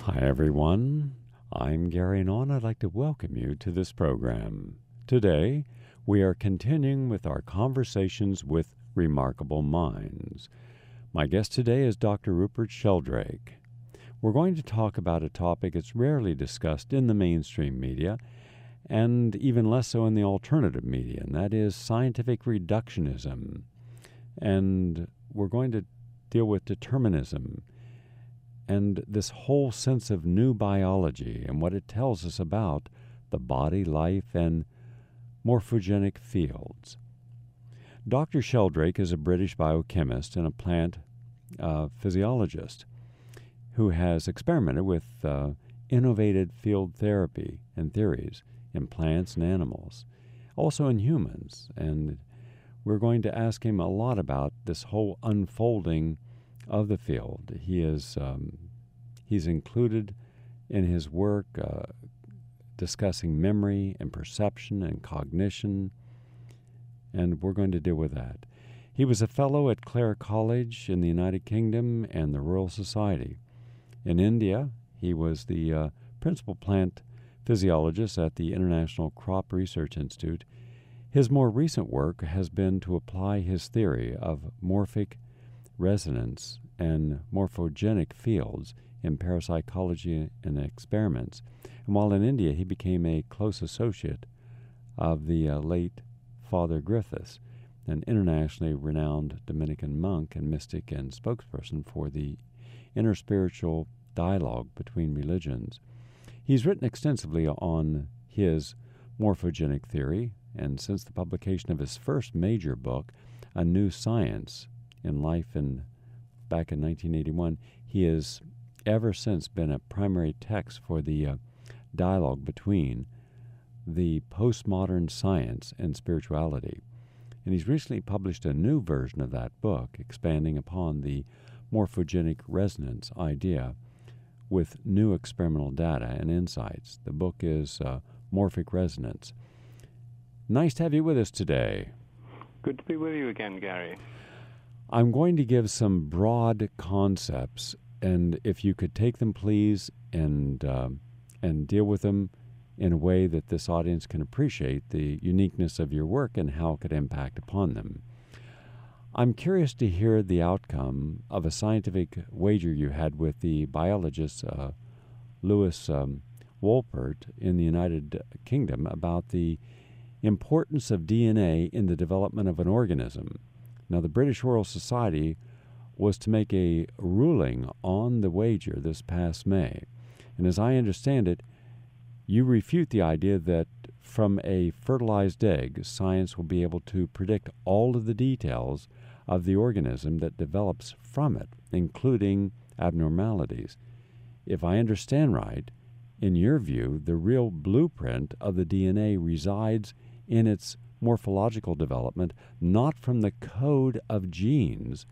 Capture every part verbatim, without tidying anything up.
Hi, everyone. I'm Gary Nawn. I'd like to welcome you to this program. Today, we are continuing with our conversations with remarkable minds. My guest today is Doctor Rupert Sheldrake. We're going to talk about a topic that's rarely discussed in the mainstream media, and even less so in the alternative media, and that is scientific reductionism. And we're going to deal with determinism and this whole sense of new biology and what it tells us about the body, life, and morphogenic fields. Doctor Sheldrake is a British biochemist and a plant uh, physiologist who has experimented with uh, innovative field therapy and theories in plants and animals, also in humans. And we're going to ask him a lot about this whole unfolding of the field. He is um, he's included in his work uh, discussing memory and perception and cognition, and we're going to deal with that. He was a fellow at Clare College in the United Kingdom and the Royal Society. In India, he was the uh, principal plant physiologist at the International Crop Research Institute. His more recent work has been to apply his theory of morphic resonance and morphogenic fields in parapsychology and experiments. And while in India, he became a close associate of the uh, late Father Griffiths, an internationally renowned Dominican monk and mystic and spokesperson for the interspiritual dialogue between religions. He's written extensively on his morphogenic theory, and since the publication of his first major book, A New Science in Life in back in nineteen eighty-one, he has ever since been a primary text for the uh, dialogue between the postmodern science and spirituality. And he's recently published a new version of that book, expanding upon the morphogenic resonance idea with new experimental data and insights. The book is uh, Morphic Resonance. Nice to have you with us today. Good to be with you again, Gary. I'm going to give some broad concepts, and if you could take them, please, and uh, and deal with them in a way that this audience can appreciate the uniqueness of your work and how it could impact upon them. I'm curious to hear the outcome of a scientific wager you had with the biologist uh, Lewis um, Wolpert in the United Kingdom about the importance of D N A in the development of an organism. Now, the British Royal Society was to make a ruling on the wager this past May. And as I understand it, you refute the idea that from a fertilized egg, science will be able to predict all of the details of the organism that develops from it, including abnormalities. If I understand right, in your view, the real blueprint of the D N A resides in its morphological development, not from the code of genes.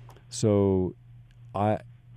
So I,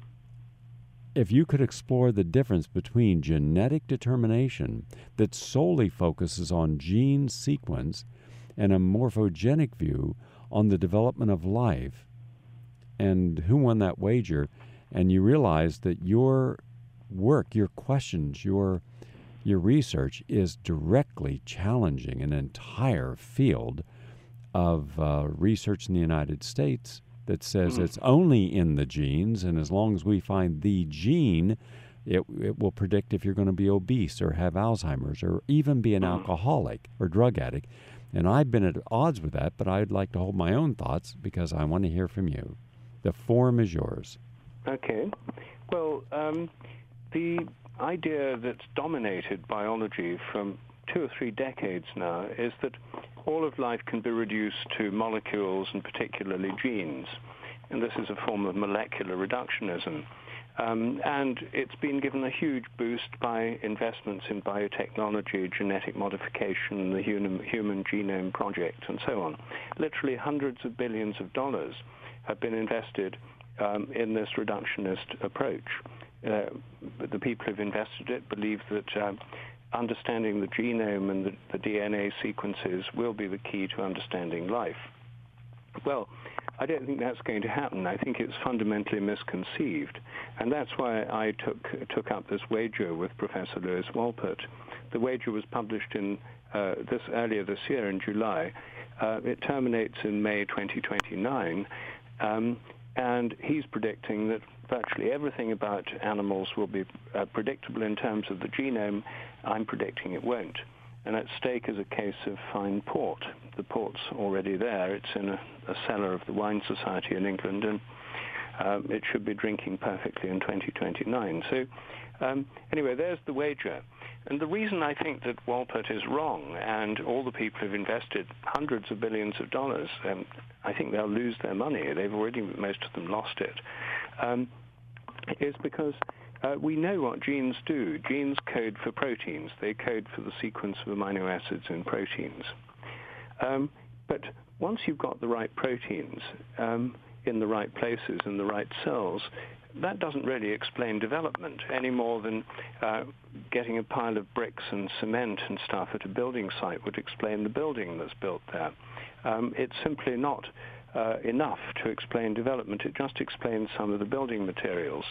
if you could explore the difference between genetic determination that solely focuses on gene sequence and a morphogenic view on the development of life, and who won that wager, and you realize that your work, your questions, your Your research is directly challenging an entire field of uh, research in the United States that says it's only in the genes, and as long as we find the gene, it, it will predict if you're going to be obese or have Alzheimer's or even be an alcoholic or drug addict. And I've been at odds with that, but I'd like to hold my own thoughts because I want to hear from you. The forum is yours. Okay. Well, um, the idea that's dominated biology from two or three decades now is that all of life can be reduced to molecules and particularly genes. And this is a form of molecular reductionism. Um, and it's been given a huge boost by investments in biotechnology, genetic modification, the Human, Human Genome Project, and so on. Literally hundreds of billions of dollars have been invested um, in this reductionist approach. Uh, the people who've invested it believe that uh, understanding the genome and the, the D N A sequences will be the key to understanding life. Well, I don't think that's going to happen. I think it's fundamentally misconceived. And that's why I took took up this wager with Professor Lewis Wolpert. The wager was published in uh, this earlier this year in July. Uh, it terminates in May twenty twenty-nine, um, and he's predicting that virtually everything about animals will be uh, predictable in terms of the genome. I'm predicting it won't. And at stake is a case of fine port. The port's already there. It's in a, a cellar of the Wine Society in England, and um, it should be drinking perfectly in twenty twenty-nine. So um, anyway, there's the wager. And the reason I think that Wolpert is wrong, and all the people who've invested hundreds of billions of dollars, um, I think they'll lose their money. They've already, most of them, lost it, um, is because Uh, we know what genes do. Genes code for proteins. They code for the sequence of amino acids in proteins. Um, but once you've got the right proteins um, in the right places, in the right cells, that doesn't really explain development any more than uh, getting a pile of bricks and cement and stuff at a building site would explain the building that's built there. Um, it's simply not uh, enough to explain development. It just explains some of the building materials.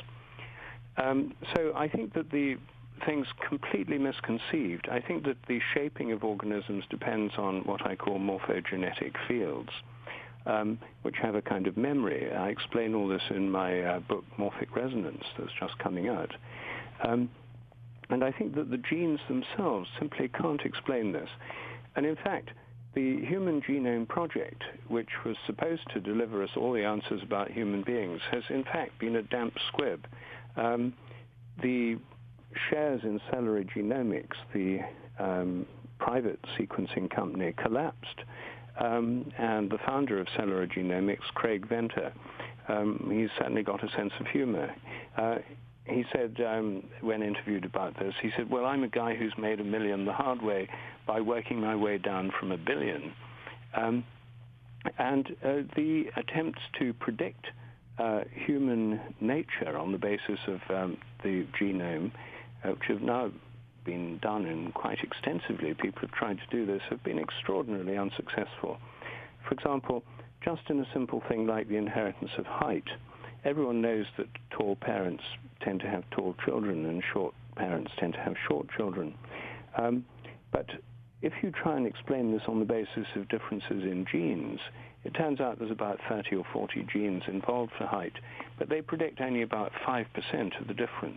Um, so I think that the thing's completely misconceived. I think that the shaping of organisms depends on what I call morphogenetic fields, um, which have a kind of memory. I explain all this in my uh, book, Morphic Resonance, that's just coming out. Um, and I think that the genes themselves simply can't explain this. And in fact, the Human Genome Project, which was supposed to deliver us all the answers about human beings, has in fact been a damp squib. Um, the shares in Cellary Genomics, the um, private sequencing company, collapsed. Um, and the founder of Cellary Genomics, Craig Venter, um, he's certainly got a sense of humor. Uh, he said, um, when interviewed about this, he said, well, I'm a guy who's made a million the hard way by working my way down from a billion. Um, and uh, the attempts to predict Uh, human nature on the basis of um, the genome, uh, which have now been done in quite extensively, people have tried to do this, have been extraordinarily unsuccessful. For example, just in a simple thing like the inheritance of height, everyone knows that tall parents tend to have tall children and short parents tend to have short children. Um, but if you try and explain this on the basis of differences in genes, it turns out there's about thirty or forty genes involved for height, but they predict only about five percent of the difference.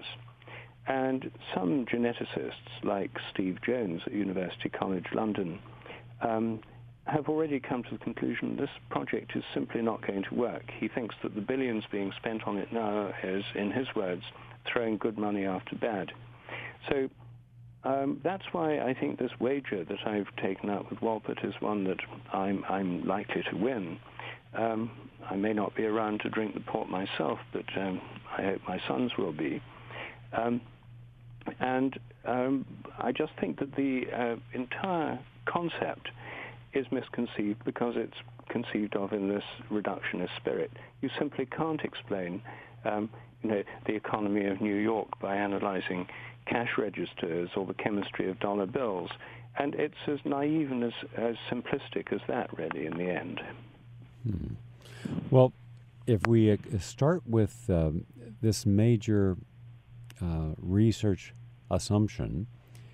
And some geneticists, like Steve Jones at University College London, um, have already come to the conclusion this project is simply not going to work. He thinks that the billions being spent on it now is, in his words, throwing good money after bad. So Um, that's why I think this wager that I've taken out with Wolpert is one that I'm, I'm likely to win. Um, I may not be around to drink the port myself, but um, I hope my sons will be. Um, and um, I just think that the uh, entire concept is misconceived because it's conceived of in this reductionist spirit. You simply can't explain um, you know, the economy of New York by analyzing cash registers or the chemistry of dollar bills. And it's as naive and as, as simplistic as that, really, in the end. Hmm. Well, if we uh, start with um, this major uh, research assumption,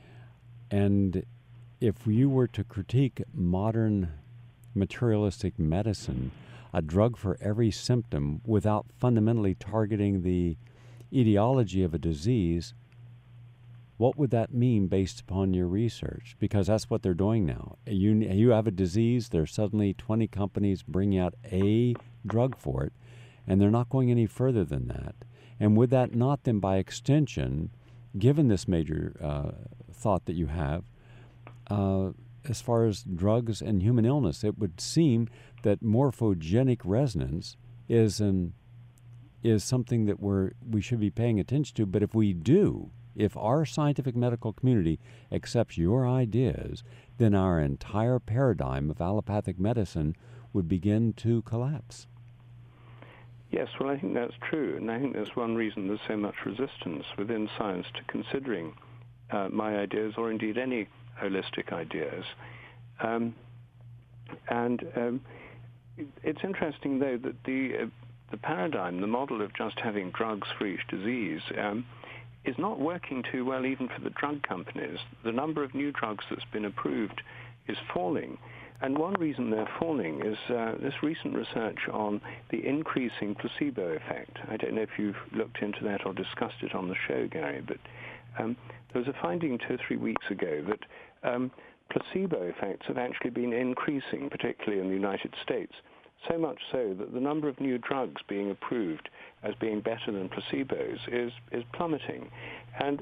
and if you were to critique modern materialistic medicine, a drug for every symptom without fundamentally targeting the etiology of a disease, what would that mean based upon your research? Because that's what they're doing now. You you have a disease, there's suddenly twenty companies bringing out a drug for it, and they're not going any further than that. And would that not then, by extension, given this major uh, thought that you have, uh, as far as drugs and human illness, it would seem that morphogenic resonance is an is something that we're we should be paying attention to. But if we do, if our scientific medical community accepts your ideas, then our entire paradigm of allopathic medicine would begin to collapse. Yes, well, I think that's true, and I think that's one reason there's so much resistance within science to considering uh, my ideas, or indeed any holistic ideas. Um, and um, It's interesting, though, that the uh, the paradigm, the model of just having drugs for each disease, um, is not working too well even for the drug companies. The number of new drugs that's been approved is falling. And one reason they're falling is uh, this recent research on the increasing placebo effect. I don't know if you've looked into that or discussed it on the show, Gary, but um, there was a finding two or three weeks ago that um, placebo effects have actually been increasing, particularly in the United States, so much so that the number of new drugs being approved as being better than placebos is, is plummeting. And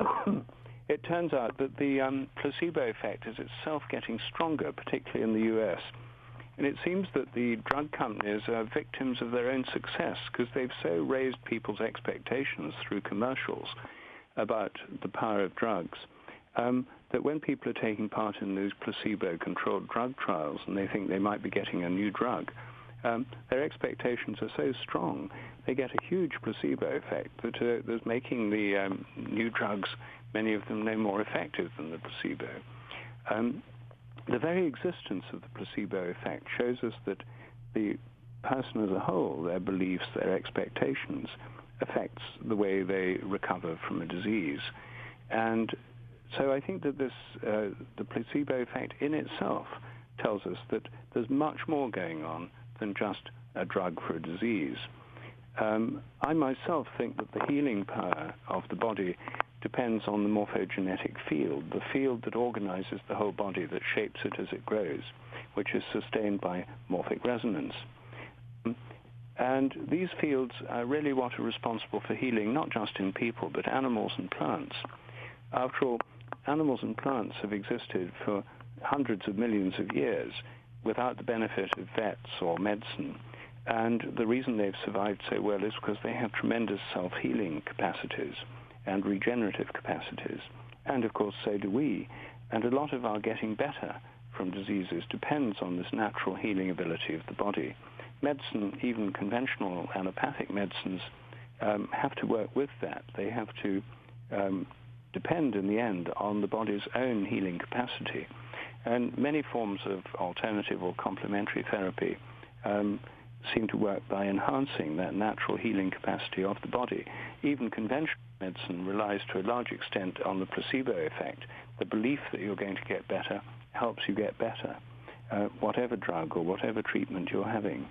it turns out that the um, placebo effect is itself getting stronger, particularly in the U S. And it seems that the drug companies are victims of their own success because they've so raised people's expectations through commercials about the power of drugs, um, that when people are taking part in these placebo-controlled drug trials and they think they might be getting a new drug, um, their expectations are so strong, they get a huge placebo effect that uh, that's making the um, new drugs, many of them, no more effective than the placebo. Um, the very existence of the placebo effect shows us that the person as a whole, their beliefs, their expectations, affects the way they recover from a disease. And so I think that this, uh, the placebo effect in itself tells us that there's much more going on than just a drug for a disease. Um, I myself think that the healing power of the body depends on the morphogenetic field, the field that organizes the whole body, that shapes it as it grows, which is sustained by morphic resonance. And these fields are really what are responsible for healing, not just in people, but animals and plants. After all, animals and plants have existed for hundreds of millions of years without the benefit of vets or medicine. And the reason they've survived so well is because they have tremendous self-healing capacities and regenerative capacities. And of course, so do we. And a lot of our getting better from diseases depends on this natural healing ability of the body. Medicine, even conventional allopathic medicines, um, have to work with that. They have to um, depend in the end on the body's own healing capacity. And many forms of alternative or complementary therapy um, seem to work by enhancing that natural healing capacity of the body. Even conventional medicine relies to a large extent on the placebo effect. The belief that you're going to get better helps you get better, uh, whatever drug or whatever treatment you're having.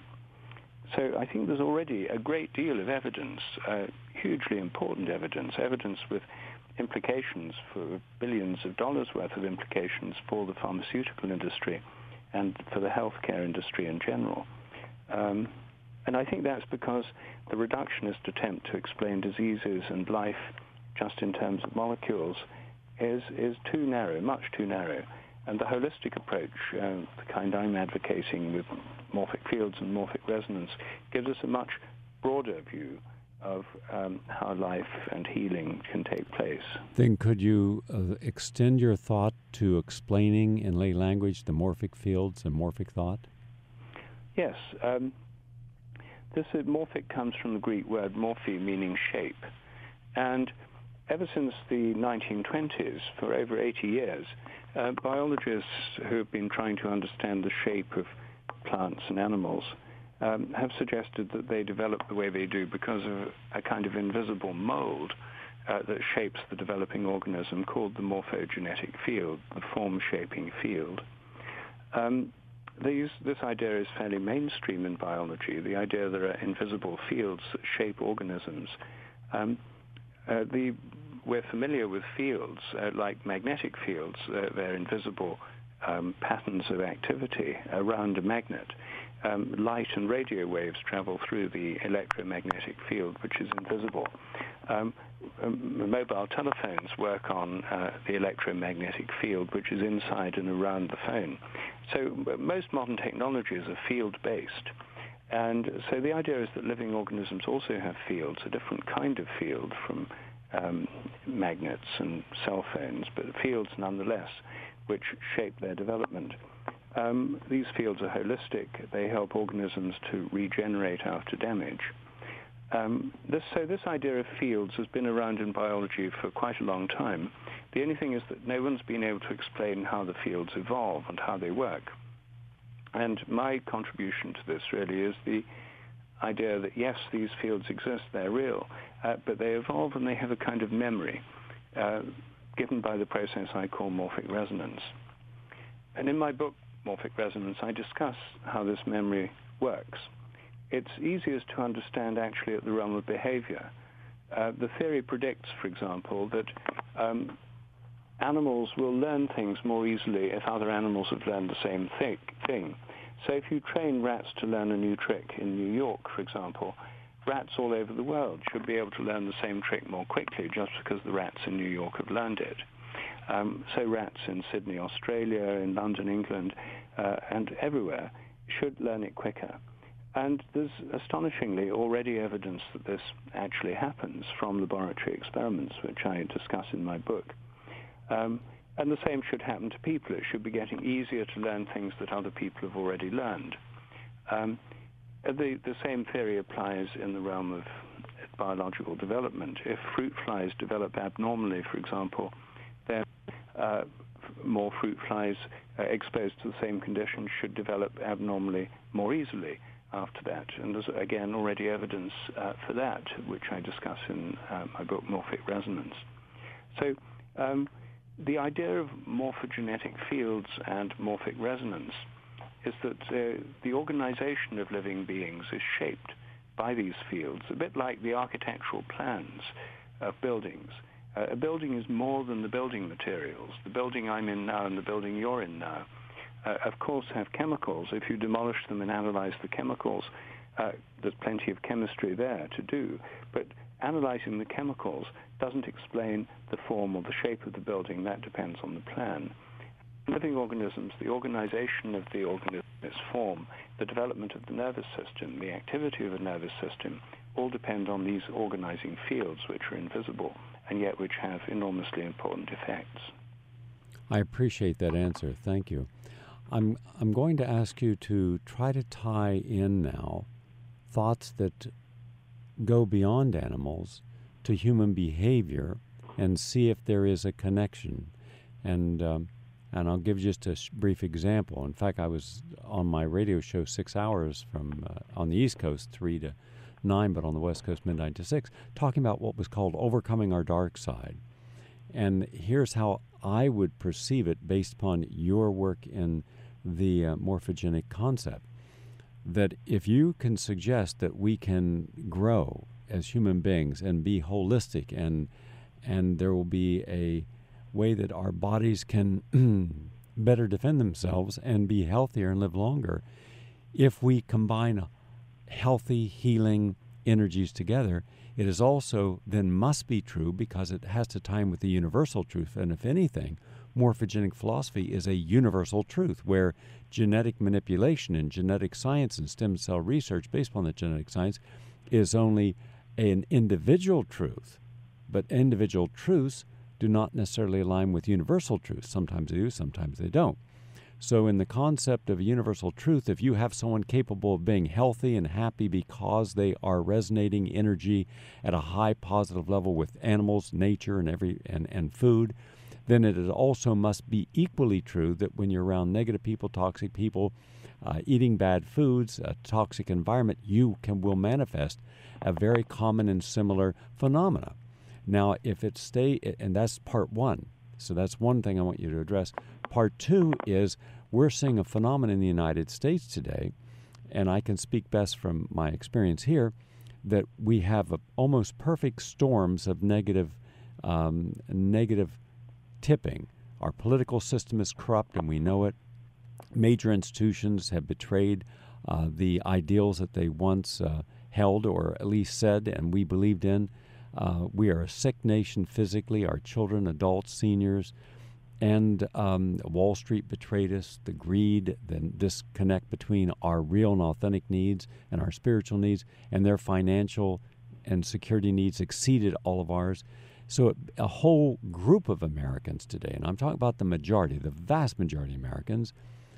So I think there's already a great deal of evidence, uh, hugely important evidence, evidence with implications for billions of dollars worth of implications for the pharmaceutical industry and for the healthcare industry in general. Um, and I think that's because the reductionist attempt to explain diseases and life just in terms of molecules is, is too narrow, much too narrow. And the holistic approach, uh, the kind I'm advocating with morphic fields and morphic resonance, gives us a much broader view of um, how life and healing can take place. Then could you uh, extend your thought to explaining in lay language the morphic fields and morphic thought? Yes. Um, this uh, morphic comes from the Greek word morphe, meaning shape. And ever since the nineteen twenties, for over eighty years, uh, biologists who have been trying to understand the shape of plants and animals Um, have suggested that they develop the way they do because of a kind of invisible mold uh, that shapes the developing organism called the morphogenetic field, the form-shaping field. Um, these, this idea is fairly mainstream in biology, the idea there are invisible fields that shape organisms. Um, uh, the, we're familiar with fields uh, like magnetic fields. Uh, they're invisible um, patterns of activity around a magnet. Um, light and radio waves travel through the electromagnetic field, which is invisible. Um, um, mobile telephones work on uh, the electromagnetic field, which is inside and around the phone. So most modern technologies are field-based. And so the idea is that living organisms also have fields, a different kind of field from um, magnets and cell phones, but fields nonetheless, which shape their development. Um, these fields are holistic. They help organisms to regenerate after damage. Um, this, so this idea of fields has been around in biology for quite a long time. The only thing is that no one's been able to explain how the fields evolve and how they work. And my contribution to this really is the idea that, yes, these fields exist, they're real, uh, but they evolve and they have a kind of memory uh, given by the process I call morphic resonance. And in my book, Morphic Resonance, I discuss how this memory works. It's easiest to understand actually at the realm of behavior. Uh, the theory predicts, for example, that um, animals will learn things more easily if other animals have learned the same thi- thing. So if you train rats to learn a new trick in New York, for example, rats all over the world should be able to learn the same trick more quickly just because the rats in New York have learned it. Um, so rats in Sydney, Australia, in London, England, uh, and everywhere should learn it quicker. And there's astonishingly already evidence that this actually happens from laboratory experiments, which I discuss in my book. Um, and the same should happen to people. It should be getting easier to learn things that other people have already learned. Um, the, the same theory applies in the realm of biological development. If fruit flies develop abnormally, for example, then uh, more fruit flies uh, exposed to the same conditions should develop abnormally more easily after that. And there's, again, already evidence uh, for that, which I discuss in uh, my book, Morphic Resonance. So um, the idea of morphogenetic fields and morphic resonance is that uh, the organization of living beings is shaped by these fields, a bit like the architectural plans of buildings. Uh, a building is more than the building materials. The building I'm in now and the building you're in now, uh, of course, have chemicals. If you demolish them and analyze the chemicals, uh, there's plenty of chemistry there to do. But analyzing the chemicals doesn't explain the form or the shape of the building. That depends on the plan. Living organisms, the organization of the organism, its form, the development of the nervous system, the activity of the nervous system, all depend on these organizing fields, which are invisible and yet which have enormously important effects. I appreciate that answer. Thank you. I'm I'm going to ask you to try to tie in now thoughts that go beyond animals to human behavior and see if there is a connection. And um, and I'll give just a sh- brief example. In fact, I was on my radio show six hours from uh, on the East Coast, three to nine, but on the West Coast, midnight to six, talking about what was called overcoming our dark side. And here's how I would perceive it based upon your work in the uh, morphogenic concept, that if you can suggest that we can grow as human beings and be holistic, and and there will be a way that our bodies can better defend themselves and be healthier and live longer, if we combine healthy, healing energies together, it is also then must be true because it has to tie in with the universal truth. And if anything, morphogenic philosophy is a universal truth where genetic manipulation and genetic science and stem cell research based upon the genetic science is only an individual truth. But individual truths do not necessarily align with universal truth. Sometimes they do, sometimes they don't. So in the concept of a universal truth, if you have someone capable of being healthy and happy because they are resonating energy at a high positive level with animals, nature, and every and, and food, then it is also must be equally true that when you're around negative people, toxic people, uh, eating bad foods, a toxic environment, you can will manifest a very common and similar phenomena. Now, if it stay, and that's part one. So that's one thing I want you to address. Part two is we're seeing a phenomenon in the United States today, and I can speak best from my experience here, that we have a, almost perfect storms of negative, um, negative tipping. Our political system is corrupt, and we know it. Major institutions have betrayed uh, the ideals that they once uh, held, or at least said, and we believed in. Uh, we are a sick nation physically, our children, adults, seniors, and um, Wall Street betrayed us, the greed, the disconnect between our real and authentic needs and our spiritual needs, and their financial and security needs exceeded all of ours. So a whole group of Americans today, and I'm talking about the majority, the vast majority of Americans,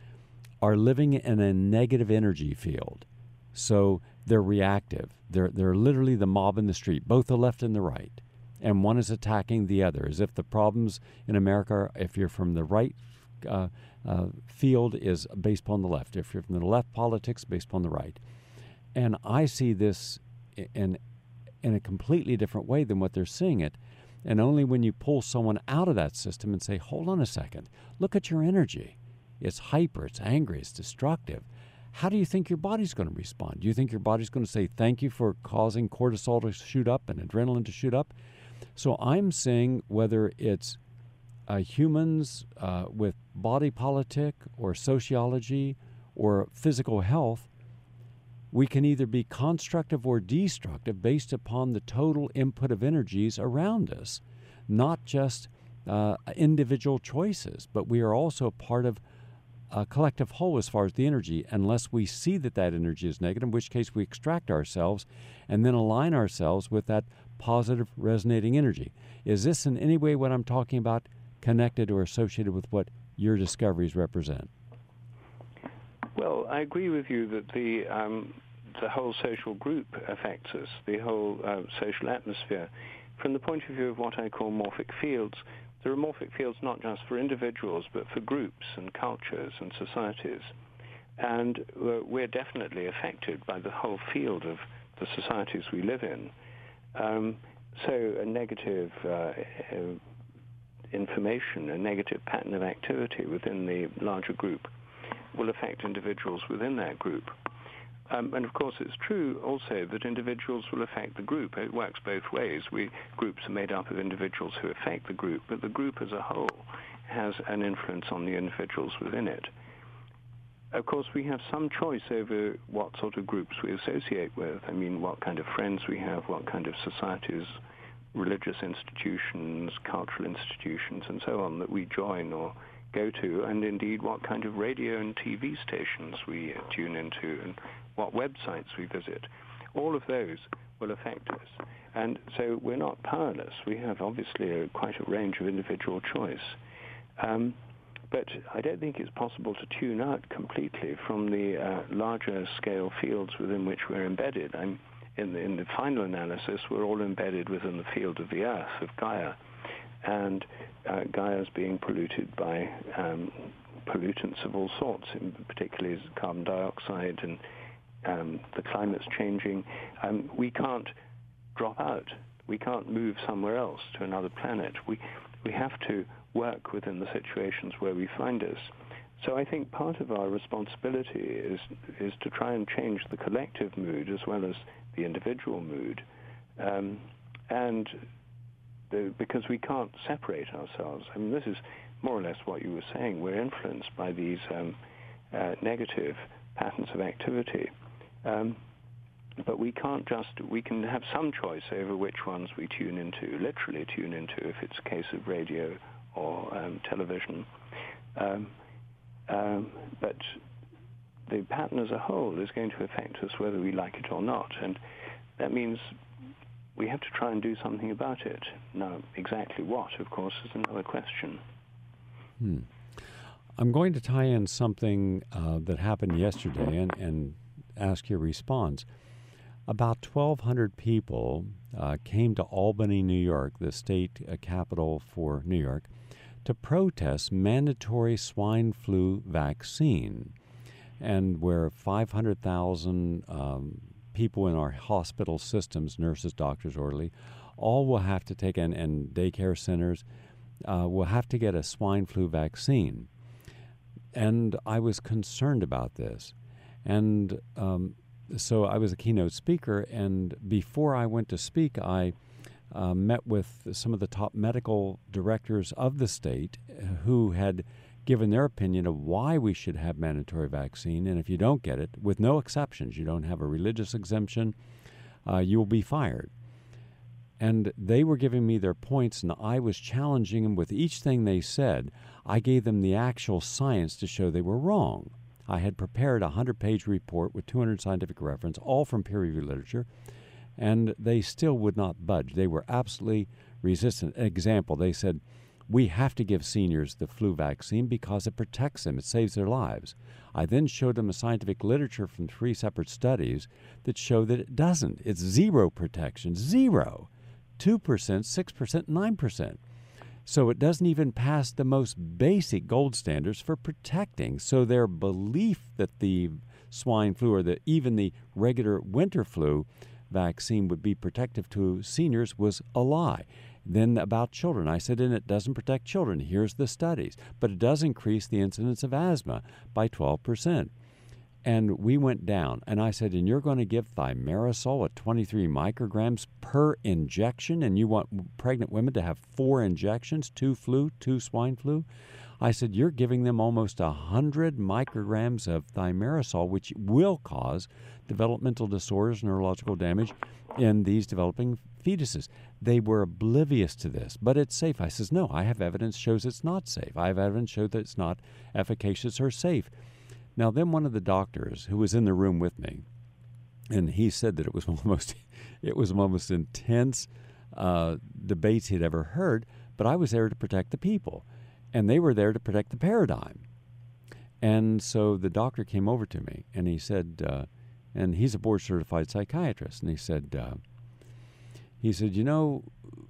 are living in a negative energy field. So they're reactive. They're they're literally the mob in the street, both the left and the right. And one is attacking the other, as if the problems in America are if you're from the right uh, uh, field is based upon the left. If you're from the left politics, based upon the right. And I see this in in a completely different way than what they're seeing it. And only when you pull someone out of that system and say, hold on a second, look at your energy. It's hyper, it's angry, it's destructive. How do you think your body's going to respond? Do you think your body's going to say thank you for causing cortisol to shoot up and adrenaline to shoot up? So I'm saying whether it's uh, humans uh, with body politic or sociology or physical health, we can either be constructive or destructive based upon the total input of energies around us, not just uh, individual choices, but we are also part of a collective whole as far as the energy, unless we see that that energy is negative, in which case we extract ourselves and then align ourselves with that positive resonating energy. Is this in any way what I'm talking about connected or associated with what your discoveries represent? Well, I agree with you that the um, the whole social group affects us, the whole uh, social atmosphere. From the point of view of what I call morphic fields, there are morphic fields not just for individuals, but for groups and cultures and societies. And uh, we're definitely affected by the whole field of the societies we live in. Um, so a negative uh, uh, information, a negative pattern of activity within the larger group will affect individuals within that group. Um, and of course, it's true also that individuals will affect the group. It works both ways. We groups are made up of individuals who affect the group, but the group as a whole has an influence on the individuals within it. Of course, we have some choice over what sort of groups we associate with. I mean, what kind of friends we have, what kind of societies, religious institutions, cultural institutions, and so on that we join or go to, and indeed what kind of radio and T V stations we tune into and what websites we visit. All of those will affect us. And so we're not powerless. We have obviously a, quite a range of individual choice. Um, but I don't think it's possible to tune out completely from the uh, larger scale fields within which we're embedded. I'm, in, the, in the final analysis, we're all embedded within the field of the Earth, of Gaia. And uh, Gaia is being polluted by um, pollutants of all sorts, in particularly carbon dioxide, and um, the climate's changing. Um, we can't drop out. We can't move somewhere else to another planet. We we have to work within the situations where we find us. So I think part of our responsibility is is to try and change the collective mood as well as the individual mood, um, and the, because we can't separate ourselves. I mean, this is more or less what you were saying. We're influenced by these um, uh, negative patterns of activity. Um, but we can't just, we can have some choice over which ones we tune into, literally tune into if it's a case of radio or um, television. Um, um, but the pattern as a whole is going to affect us whether we like it or not. And that means we have to try and do something about it. Now, exactly what, of course, is another question. Hmm. I'm going to tie in something uh, that happened yesterday and, and ask your response. About twelve hundred people uh, came to Albany, New York, the state uh, capital for New York, to protest mandatory swine flu vaccine, and where five hundred thousand um, people in our hospital systems, nurses, doctors, orderly, all will have to take, and, and daycare centers, uh, will have to get a swine flu vaccine. And I was concerned about this. And um, so I was a keynote speaker, and before I went to speak, I uh, met with some of the top medical directors of the state who had given their opinion of why we should have mandatory vaccine. And if you don't get it, with no exceptions, you don't have a religious exemption, uh, you will be fired. And they were giving me their points, and I was challenging them with each thing they said. I gave them the actual science to show they were wrong. I had prepared a hundred-page report with two hundred scientific reference, all from peer-reviewed literature, and they still would not budge. They were absolutely resistant. Example, they said, we have to give seniors the flu vaccine because it protects them. It saves their lives. I then showed them a scientific literature from three separate studies that show that it doesn't. It's zero protection, zero. two percent, six percent, nine percent. So it doesn't even pass the most basic gold standards for protecting. So their belief that the swine flu or the, even the regular winter flu vaccine would be protective to seniors was a lie. Then about children, I said, and it doesn't protect children. Here's the studies. But it does increase the incidence of asthma by twelve percent. And we went down, and I said, and you're going to give thimerosal at twenty-three micrograms per injection, and you want pregnant women to have four injections, two flu, two swine flu? I said, you're giving them almost one hundred micrograms of thimerosal, which will cause developmental disorders, neurological damage in these developing fetuses. They were oblivious to this, but it's safe. I says, no, I have evidence shows it's not safe. I have evidence shows that it's not efficacious or safe. Now, then one of the doctors who was in the room with me, and he said that it was one of the most, it was one of the most intense uh, debates he'd ever heard, but I was there to protect the people, and they were there to protect the paradigm. And so the doctor came over to me, and he said, uh, and he's a board-certified psychiatrist, and he said, uh, he said, you know,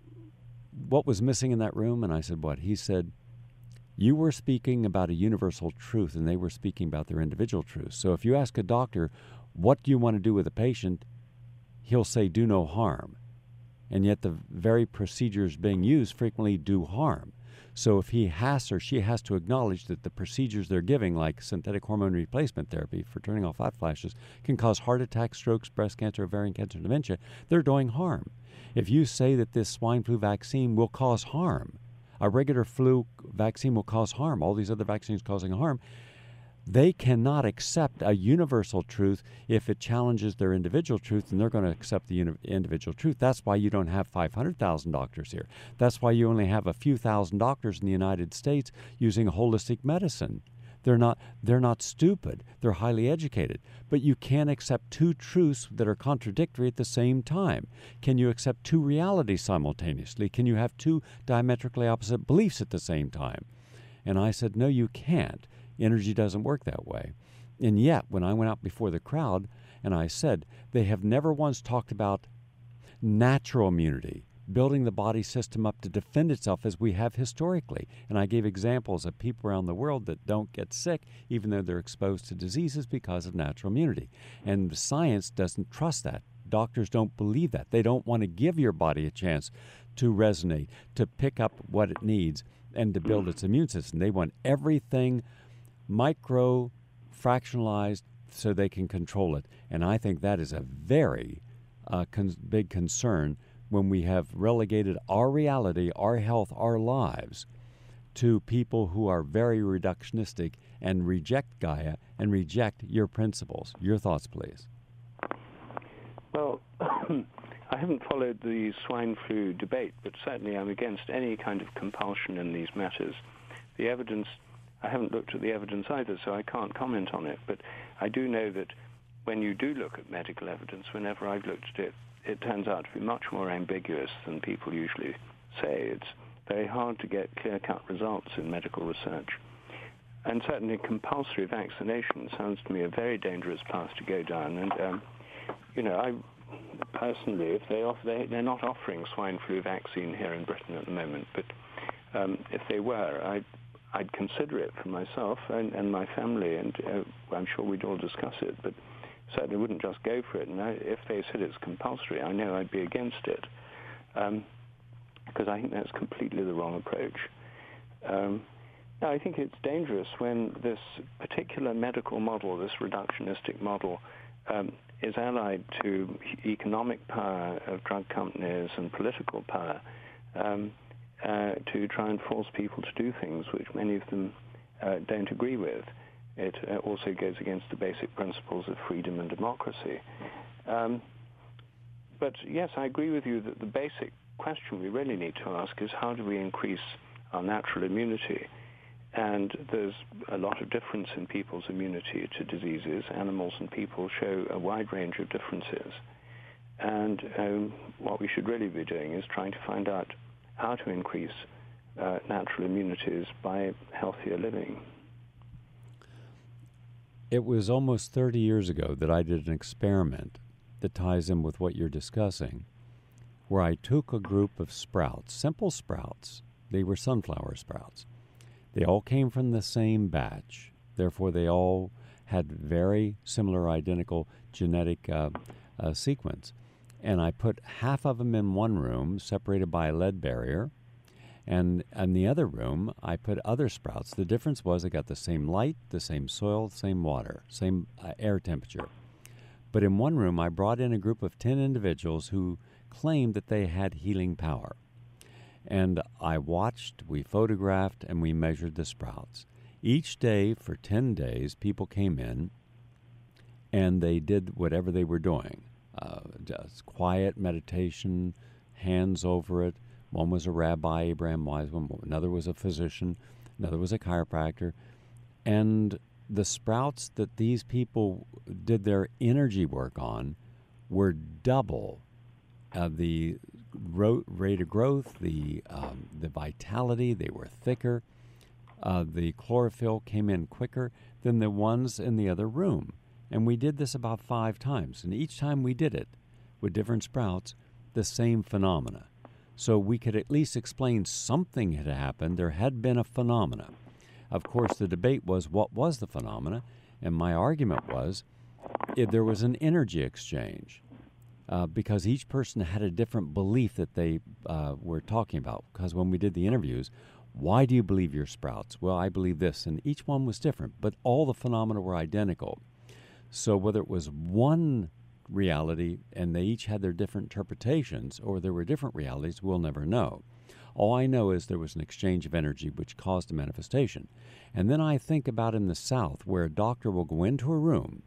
what was missing in that room? And I said, what? He said, you were speaking about a universal truth, and they were speaking about their individual truths. So if you ask a doctor, what do you want to do with a patient, he'll say, do no harm. And yet the very procedures being used frequently do harm. So if he has or she has to acknowledge that the procedures they're giving, like synthetic hormone replacement therapy for turning off hot flashes, can cause heart attacks, strokes, breast cancer, ovarian cancer, dementia, they're doing harm. If you say that this swine flu vaccine will cause harm, a regular flu vaccine will cause harm, all these other vaccines causing harm, they cannot accept a universal truth if it challenges their individual truth, and they're going to accept the uni- individual truth. That's why you don't have five hundred thousand doctors here. That's why you only have a few thousand doctors in the United States using holistic medicine. They're not, they're not stupid. They're highly educated. But you can't accept two truths that are contradictory at the same time. Can you accept two realities simultaneously? Can you have two diametrically opposite beliefs at the same time? And I said, no, you can't. Energy doesn't work that way. And yet, when I went out before the crowd and I said, they have never once talked about natural immunity, building the body system up to defend itself as we have historically. And I gave examples of people around the world that don't get sick even though they're exposed to diseases because of natural immunity. And science doesn't trust that. Doctors don't believe that. They don't want to give your body a chance to resonate, to pick up what it needs, and to build its immune system. They want everything micro fractionalized so they can control it. And I think that is a very uh, con- big concern when we have relegated our reality, our health, our lives to people who are very reductionistic and reject Gaia and reject your principles. Your thoughts, please. Well, I haven't followed the swine flu debate, but certainly I'm against any kind of compulsion in these matters. The evidence, I haven't looked at the evidence either, so I can't comment on it, but I do know that when you do look at medical evidence, whenever I've looked at it, it turns out to be much more ambiguous than people usually say. It's very hard to get clear-cut results in medical research. And certainly compulsory vaccination sounds to me a very dangerous path to go down. And, um, you know, I personally, if they offer, they, they're not offering swine flu vaccine here in Britain at the moment, but um, if they were, I'd, I'd consider it for myself and, and my family, and uh, I'm sure we'd all discuss it, but certainly wouldn't just go for it. And I, if they said it's compulsory, I know I'd be against it, um, because I think that's completely the wrong approach. Um, now, I think it's dangerous when this particular medical model, this reductionistic model, um, is allied to economic power of drug companies and political power um, uh, to try and force people to do things which many of them uh, don't agree with. It uh, also goes against the basic principles of freedom and democracy. Um, but yes, I agree with you that the basic question we really need to ask is how do we increase our natural immunity? And there's a lot of difference in people's immunity to diseases. Animals and people show a wide range of differences. And um, what we should really be doing is trying to find out how to increase uh, natural immunities by healthier living. It was almost thirty years ago that I did an experiment that ties in with what you're discussing, where I took a group of sprouts, simple sprouts, They were sunflower sprouts. They all came from the same batch. Therefore, they all had very similar, identical genetic uh, uh, sequence. And I put half of them in one room, separated by a lead barrier. And in the other room, I put other sprouts. The difference was I got the same light, the same soil, same water, same uh, air temperature. But in one room, I brought in a group of ten individuals who claimed that they had healing power. And I watched, we photographed, and we measured the sprouts. Each day for ten days, people came in, and they did whatever they were doing. Uh, just quiet meditation, hands over it. One was a rabbi, Abraham Wiseman. Another was a physician. Another was a chiropractor. And the sprouts that these people did their energy work on were double uh, the ro- rate of growth, the um, the vitality. They were thicker. Uh, the chlorophyll came in quicker than the ones in the other room. And we did this about five times. And each time we did it with different sprouts, the same phenomena. So we could at least explain something had happened. There had been a phenomena. Of course, the debate was what was the phenomena, and my argument was if there was an energy exchange uh, because each person had a different belief that they uh, were talking about. Because when we did the interviews, why do you believe your sprouts? Well, I believe this, and each one was different, but all the phenomena were identical. So whether it was one reality and they each had their different interpretations or there were different realities, we'll never know. All I know is there was an exchange of energy which caused a manifestation. And then I think about in the South where a doctor will go into a room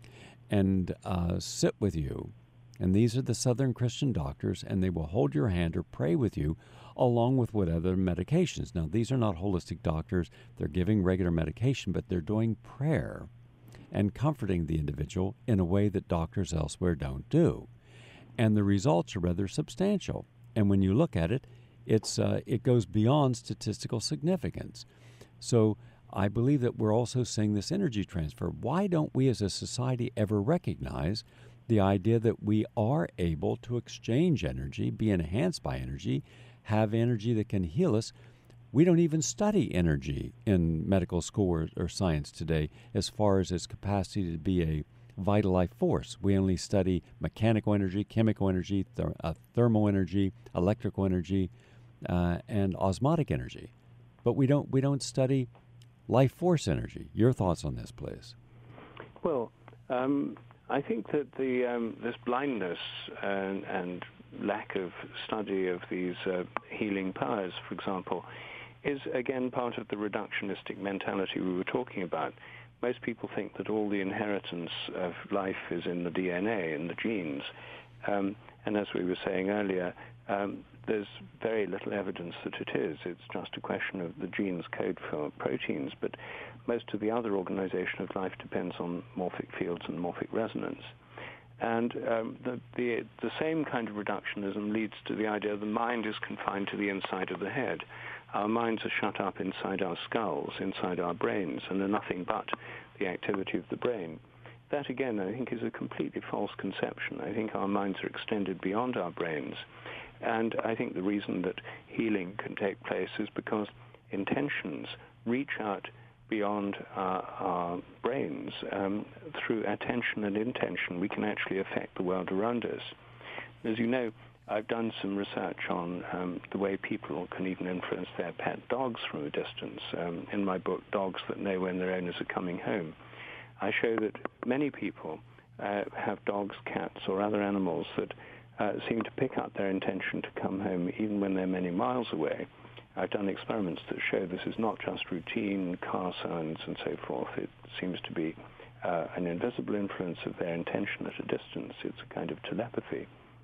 and uh, sit with you, and these are the Southern Christian doctors, and they will hold your hand or pray with you along with what other medications. Now, these are not holistic doctors. They're giving regular medication, but they're doing prayer and comforting the individual in a way that doctors elsewhere don't do. And the results are rather substantial. And when you look at it, it's uh, it goes beyond statistical significance. So I believe that we're also seeing this energy transfer. Why don't we as a society ever recognize the idea that we are able to exchange energy, be enhanced by energy, have energy that can heal us? We don't even study energy in medical school or, or science today as far as its capacity to be a vital life force. We only study mechanical energy, chemical energy, ther- uh, thermal energy, electrical energy, uh, and osmotic energy. But we don't we don't study life force energy. Your thoughts on this, please? Well, um, I think that the um, this blindness and, and lack of study of these uh, healing powers, for example, is again part of the reductionistic mentality we were talking about. Most people think that all the inheritance of life is in the D N A, in the genes. Um, and as we were saying earlier, um, there's very little evidence that it is. It's just a question of the genes code for proteins, but most of the other organization of life depends on morphic fields and morphic resonance. And um, the, the, the same kind of reductionism leads to the idea the mind is confined to the inside of the head. Our minds are shut up inside our skulls, inside our brains, and are nothing but the activity of the brain. That, again, I think is a completely false conception. I think our minds are extended beyond our brains. And I think the reason that healing can take place is because intentions reach out beyond our, our brains. Um, through attention and intention, we can actually affect the world around us. As you know, I've done some research on um, the way people can even influence their pet dogs from a distance. Um, in my book, Dogs That Know When Their Owners Are Coming Home, I show that many people uh, have dogs, cats, or other animals that uh, seem to pick up their intention to come home even when they're many miles away. I've done experiments that show this is not just routine, car signs, and so forth. It seems to be uh, an invisible influence of their intention at a distance. It's a kind of telepathy.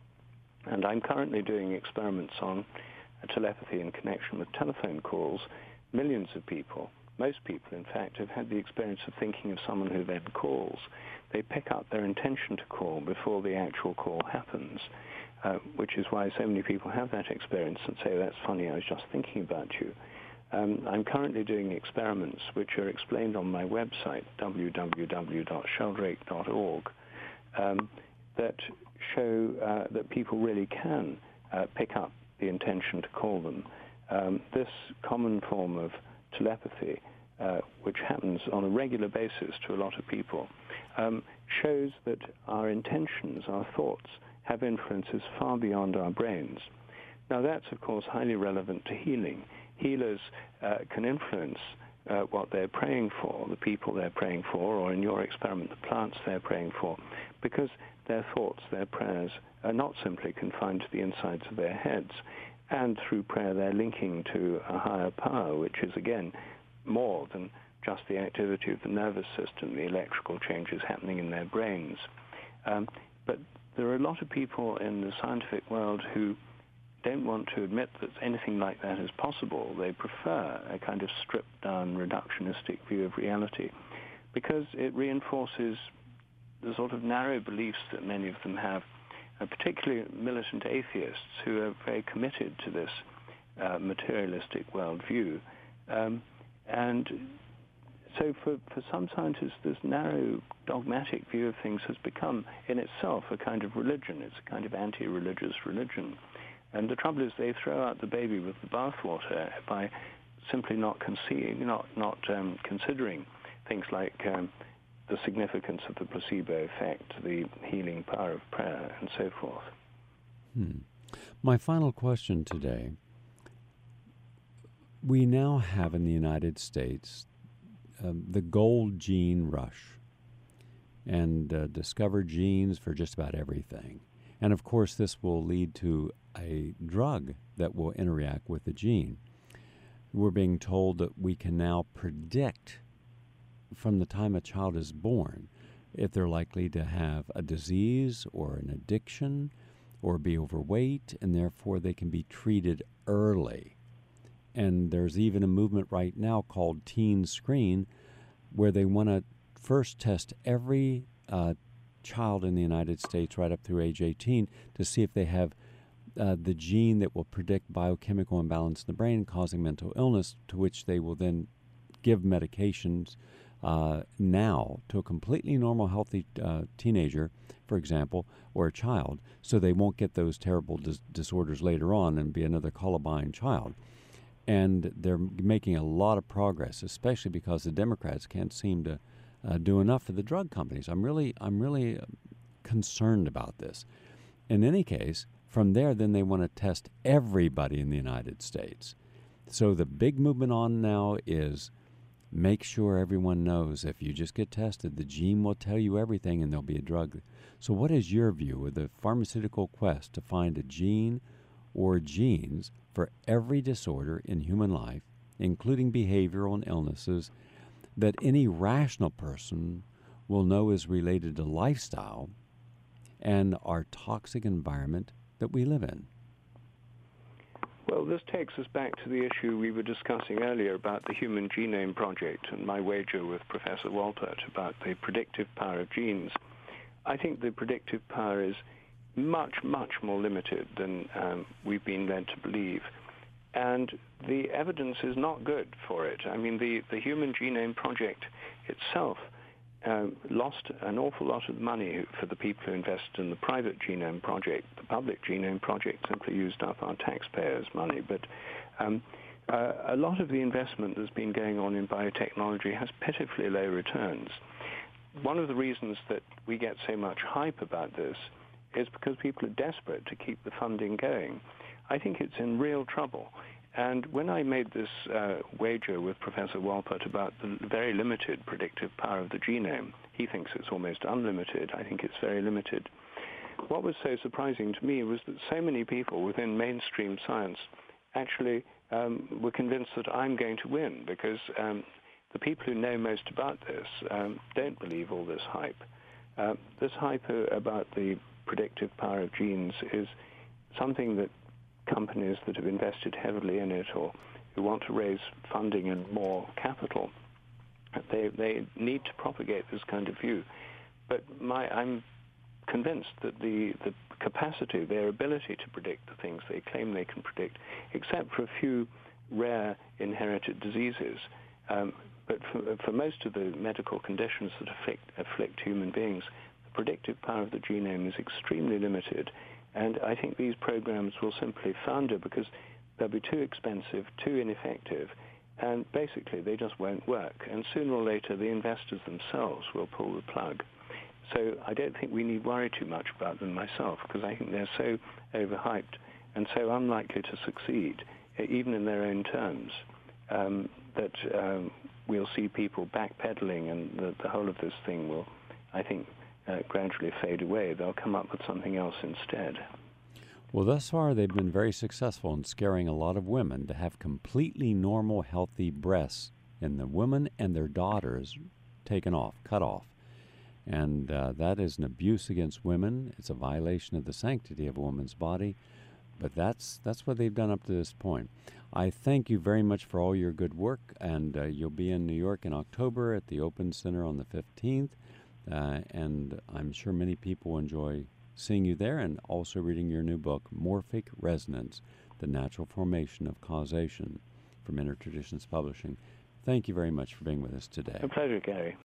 And I'm currently doing experiments on telepathy in connection with telephone calls. Millions of people, most people in fact, have had the experience of thinking of someone who then calls. They pick up their intention to call before the actual call happens, uh, which is why so many people have that experience and say, that's funny, I was just thinking about you. Um, I'm currently doing experiments which are explained on my website, w w w dot sheldrake dot org, um, that show uh, that people really can uh, pick up the intention to call them um, this common form of telepathy, uh, which happens on a regular basis to a lot of people, um, shows that our intentions, our thoughts, have influences far beyond our brains. Now that's, of course, highly relevant to healing. Healers uh, can influence uh, what they're praying for, the people they're praying for, or in your experiment, the plants they're praying for, because their thoughts, their prayers are not simply confined to the insides of their heads. And through prayer, they're linking to a higher power, which is, again, more than just the activity of the nervous system, the electrical changes happening in their brains. Um, but there are a lot of people in the scientific world who don't want to admit that anything like that is possible. They prefer a kind of stripped-down, reductionistic view of reality because it reinforces the sort of narrow beliefs that many of them have, uh, particularly militant atheists who are very committed to this uh, materialistic worldview. Um, and so for, for some scientists, this narrow, dogmatic view of things has become, in itself, a kind of religion. It's a kind of anti-religious religion. And the trouble is they throw out the baby with the bathwater by simply not conceiving, not, not um, considering things like um, the significance of the placebo effect, the healing power of prayer, and so forth. Hmm. My final question today. We now have in the United States um, the gold gene rush and uh, discover genes for just about everything. And of course, this will lead to a drug that will interact with the gene. We're being told that we can now predict from the time a child is born if they're likely to have a disease or an addiction or be overweight, and therefore they can be treated early. And there's even a movement right now called Teen Screen, where they want to first test every uh, child in the United States right up through age eighteen to see if they have uh, the gene that will predict biochemical imbalance in the brain causing mental illness, to which they will then give medications uh, now to a completely normal, healthy uh, teenager, for example, or a child, so they won't get those terrible dis- disorders later on and be another Columbine child. And they're making a lot of progress, especially because the Democrats can't seem to uh, do enough for the drug companies. I'm really, I'm really concerned about this. In any case, from there, then they want to test everybody in the United States. So the big movement on now is make sure everyone knows if you just get tested, the gene will tell you everything and there'll be a drug. So what is your view of the pharmaceutical quest to find a gene or genes for every disorder in human life, including behavioral and illnesses, that any rational person will know is related to lifestyle and our toxic environment that we live in? Well, this takes us back to the issue we were discussing earlier about the Human Genome Project and my wager with Professor Wolpert about the predictive power of genes. I think the predictive power is much, much more limited than um, we've been led to believe. And the evidence is not good for it. I mean, the, the Human Genome Project itself uh, lost an awful lot of money for the people who invested in the private genome project. The public genome project simply used up our taxpayers' money. But um, uh, a lot of the investment that's been going on in biotechnology has pitifully low returns. One of the reasons that we get so much hype about this is because people are desperate to keep the funding going. I think it's in real trouble. And when I made this uh, wager with Professor Wolpert about the very limited predictive power of the genome, he thinks it's almost unlimited. I think it's very limited. What was so surprising to me was that so many people within mainstream science actually um, were convinced that I'm going to win, because um, the people who know most about this um, don't believe all this hype. Uh, this hype about the predictive power of genes is something that companies that have invested heavily in it or who want to raise funding and more capital, they they need to propagate this kind of view. But my, I'm convinced that the, the capacity, their ability to predict the things they claim they can predict, except for a few rare inherited diseases, um, but for, for most of the medical conditions that afflict, afflict human beings, the predictive power of the genome is extremely limited. And I think these programs will simply founder because they'll be too expensive, too ineffective, and basically they just won't work. And sooner or later, the investors themselves will pull the plug. So I don't think we need worry too much about them myself, because I think they're so overhyped and so unlikely to succeed, even in their own terms, um, that um, we'll see people backpedaling, and the, the whole of this thing will, I think, uh, gradually fade away. They'll come up with something else instead. Well, thus far, they've been very successful in scaring a lot of women to have completely normal, healthy breasts, and the women and their daughters taken off, cut off. And uh, that is an abuse against women. It's a violation of the sanctity of a woman's body. But that's that's what they've done up to this point. I thank you very much for all your good work, and uh, you'll be in New York in October at the Open Center on the fifteenth, uh, and I'm sure many people will enjoy seeing you there and also reading your new book, Morphic Resonance, The Natural Formation of Causation, from Inner Traditions Publishing. Thank you very much for being with us today. A pleasure, Gary.